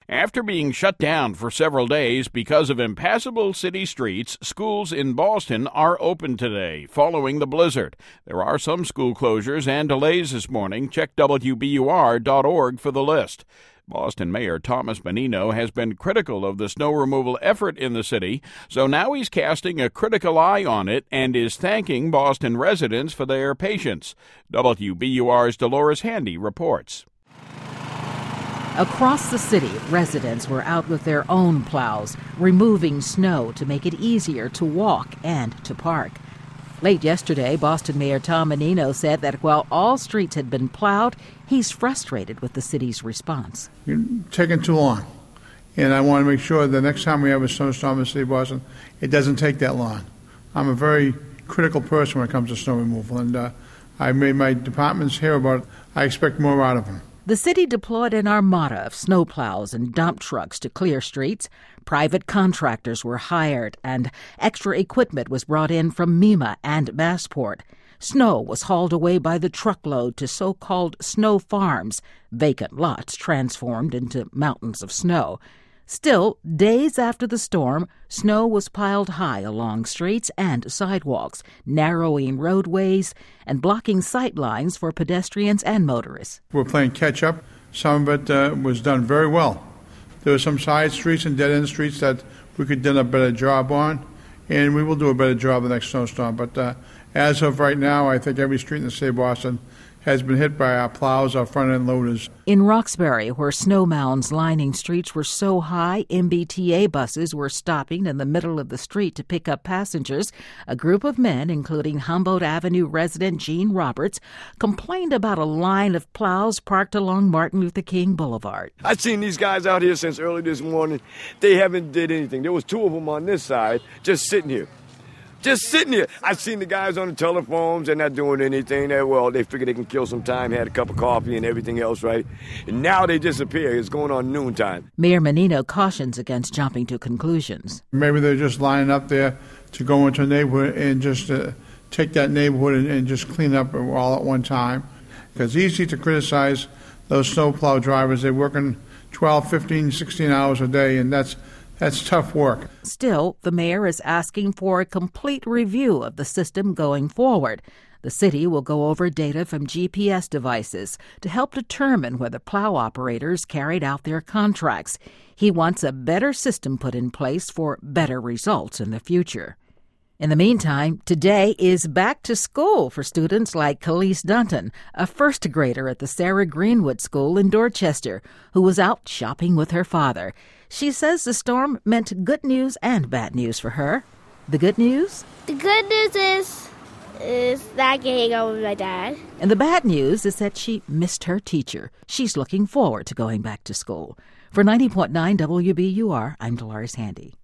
After being shut down for several days because of impassable city streets, schools in Boston are open today following the blizzard. There are some school closures and delays this morning. Check WBUR.org for the list. Boston Mayor Thomas Menino has been critical of the snow removal effort in the city, so now he's casting a critical eye on it and is thanking Boston residents for their patience. WBUR's Dolores Handy reports. Across the city, residents were out with their own plows, removing snow to make it easier to walk and to park. Late yesterday, Boston Mayor Tom Menino said that while all streets had been plowed, he's frustrated with the city's response. You're taking too long, and I want to make sure the next time we have a snowstorm in the city of Boston, it doesn't take that long. I'm a very critical person when it comes to snow removal, and I made my departments hear about it. I expect more out of them. The city deployed an armada of snowplows and dump trucks to clear streets. Private contractors were hired, and extra equipment was brought in from MEMA and Massport. Snow was hauled away by the truckload to so-called snow farms, vacant lots transformed into mountains of snow. Still, days after the storm, snow was piled high along streets and sidewalks, narrowing roadways and blocking sight lines for pedestrians and motorists. We're playing catch-up. Some of it was done very well. There were some side streets and dead-end streets that we could do a better job on, and we will do a better job the next snowstorm. But as of right now, I think every street in the city of Boston has been hit by our plows, our front-end loaders. In Roxbury, where snow mounds lining streets were so high, MBTA buses were stopping in the middle of the street to pick up passengers. A group of men, including Humboldt Avenue resident Gene Roberts, complained about a line of plows parked along Martin Luther King Boulevard. I've seen these guys out here since early this morning. They haven't did anything. There was two of them on this side just sitting here. I've seen the guys on the telephones. They're not doing anything. They figure they can kill some time, had a cup of coffee and everything else, right? And now they disappear. It's going on noontime. Mayor Menino cautions against jumping to conclusions. Maybe they're just lining up there to go into a neighborhood and just take that neighborhood and just clean up all at one time. Because it's easy to criticize those snowplow drivers. They're working 12, 15, 16 hours a day, and that's tough work. Still, the mayor is asking for a complete review of the system going forward. The city will go over data from GPS devices to help determine whether plow operators carried out their contracts. He wants a better system put in place for better results in the future. In the meantime, today is back to school for students like Khalees Dunton, a first grader at the Sarah Greenwood School in Dorchester, who was out shopping with her father. She says the storm meant good news and bad news for her. The good news? The good news is that I can hang out with my dad. And the bad news is that she missed her teacher. She's looking forward to going back to school. For 90.9 WBUR, I'm Dolores Handy.